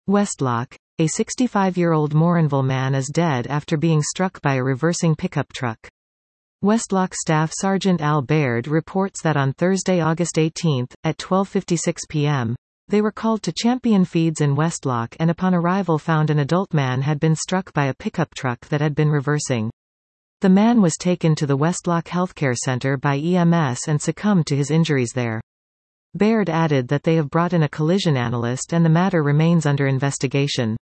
Westlock. A 65-year-old Morinville man is dead after being struck by a reversing pickup truck. Westlock Staff Sergeant Al Baird reports that on Thursday, August 18, at 12:56 p.m., they were called to Champion Feeds in Westlock and upon arrival found an adult man had been struck by a pickup truck that had been reversing. The man was taken to the Westlock Healthcare Center by EMS and succumbed to his injuries there. Baird added that they have brought in a collision analyst and the matter remains under investigation.